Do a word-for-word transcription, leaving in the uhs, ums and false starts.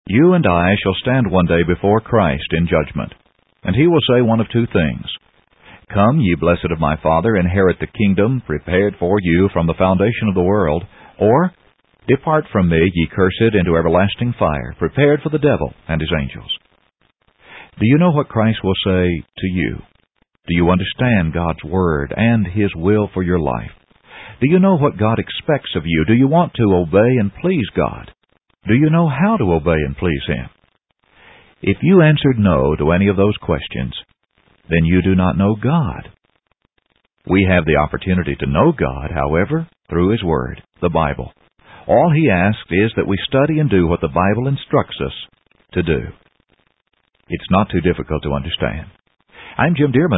You and I shall stand one day before Christ in judgment, and He will say one of two things. Come, ye blessed of my Father, inherit the kingdom prepared for you from the foundation of the world, or, depart from me, ye cursed, into everlasting fire, prepared for the devil and his angels. Do you know what Christ will say to you? Do you understand God's Word and His will for your life? Do you know what God expects of you? Do you want to obey and please God? Do you know how to obey and please Him? If you answered no to any of those questions, then you do not know God. We have the opportunity to know God, however, through His Word, the Bible. All He asks is that we study and do what the Bible instructs us to do. It's not too difficult to understand. I'm Jim Dearman.